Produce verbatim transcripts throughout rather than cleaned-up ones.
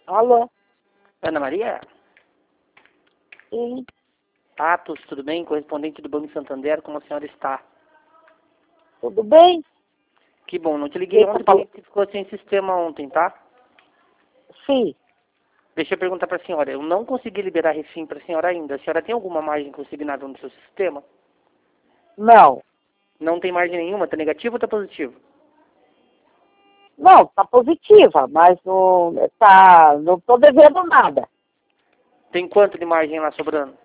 Alô? Ana Maria? Sim. Atos, tudo bem? Correspondente do Banco Santander, como a senhora está? Tudo bem? Que bom, não te liguei Quem tá ontem falando? porque ficou sem sistema ontem, tá? Sim. Deixa eu perguntar para a senhora, eu não consegui liberar refim para a senhora ainda. A senhora tem alguma margem consignada no seu sistema? Não. Não tem margem nenhuma? Tá negativo ou tá positivo? Não, tá positiva, mas não tá, não tô devendo nada. Tem quanto de margem lá sobrando?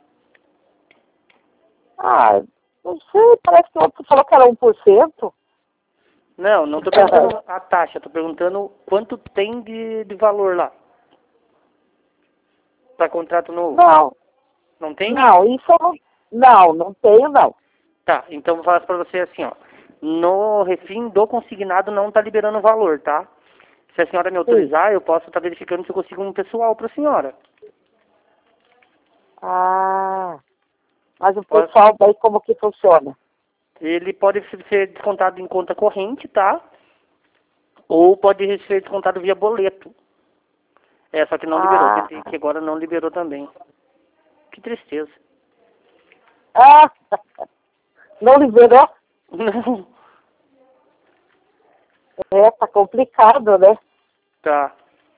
Ah, não sei, parece que o outro falou que era um por cento. Não, não tô perguntando a taxa, tô perguntando quanto tem de, de valor lá. Para contrato novo. Não, Não tem? não, isso eu não, não, não tenho não. Tá, então vou falar para você assim, ó. No refim do consignado não tá liberando o valor, tá? Se a senhora me Sim. autorizar, eu posso estar verificando se eu consigo um pessoal para a senhora. Ah, mas o Posso- pessoal daí como que funciona? Ele pode ser descontado em conta corrente, tá? Ou pode ser descontado via boleto. É, só que não liberou. Ah, Tentei que agora não liberou também. Que tristeza. ah, não liberou? Não. É, tá complicado, né? Tá.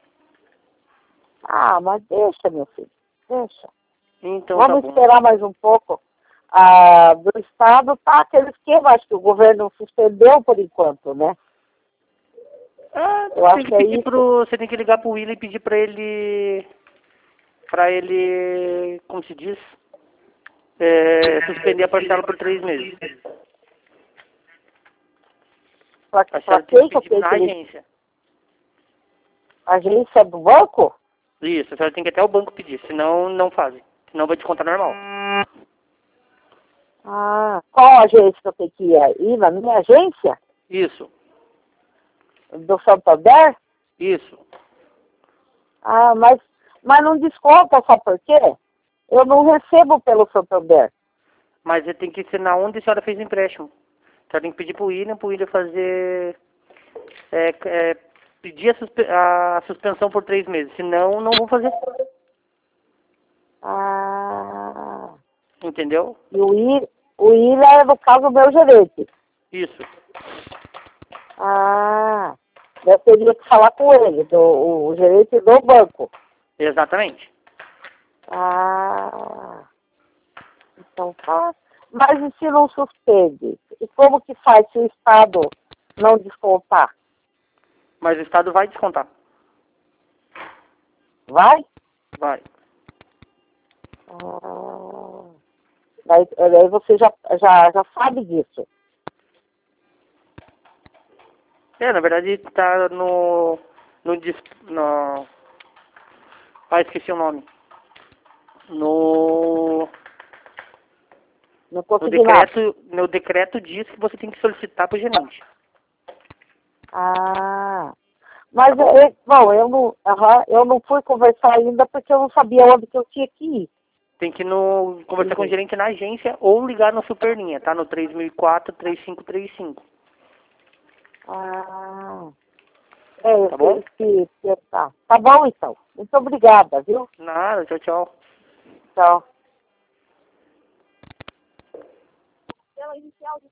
Ah, mas deixa, meu filho, deixa. Então tá Vamos bom. esperar mais um pouco. Ah, do Estado tá aquele esquema, acho que o governo suspendeu por enquanto, né? Ah, Eu você tem acho que que é pedir isso. pro. Você tem que ligar pro William e pedir pra ele. Pra ele. Como se diz? É, suspender a parcela por três meses. Pra, A pra senhora tem que quem que eu pedir tenho na que ele... agência. Agência do banco? Isso, a senhora tem que até o banco pedir, senão não fazem. Senão vai descontar normal. Ah, qual agência que eu tenho que ir? Ir na minha agência? Isso, Do Santander? isso. Ah, mas, mas não desconta, sabe por quê? Eu não recebo pelo Santander. Mas ele tem que ser na onde a senhora fez o empréstimo. A senhora tem que pedir pro William, pro William fazer. É, é, pedir a, suspe- a suspensão por três meses. Senão, não vou fazer. Ah, Entendeu? e o I, o Ilha é, no caso, o meu gerente. Isso. Ah, eu teria que falar com ele, do, o, o gerente do banco. Exatamente. Ah, então tá. Mas e se não suspende? E como que faz se o Estado não descontar? Mas o Estado vai descontar. Vai? Vai. Ah, daí, daí você já, já, já sabe disso. É, na verdade tá no. No. dis- no ah, esqueci o nome. No. Não No consegui nada. decreto, no decreto diz que você tem que solicitar pro gerente. Ah, mas, Tá bom? eu, bom, eu não, aham, eu não fui conversar ainda porque eu não sabia onde que eu tinha que ir. Tem que ir no, conversar com o gerente na agência ou ligar no Superlinha, tá? No três mil e quatro, três cinco três cinco. Ah, é, eu Tá bom? tenho que tentar. Tá bom, então. Muito obrigada, viu? Nada, tchau, tchau. Tchau.